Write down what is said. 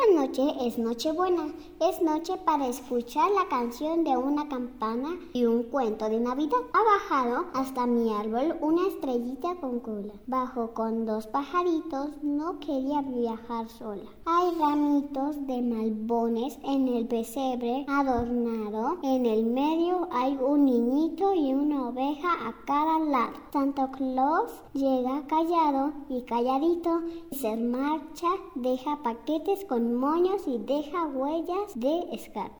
noche es Nochebuena, es noche para escuchar la canción de una campana y un cuento de Navidad. Ha bajado hasta mi árbol una estrellita con cola. Bajo con dos pajaritos, no quería viajar sola. Hay ramitos de malbones en el pesebre adornado. En el medio hay un niñito y una oveja a cada lado. Santa Claus llega callado y calladito y se marcha, deja paquetes con moños y deja huellas de escarcha.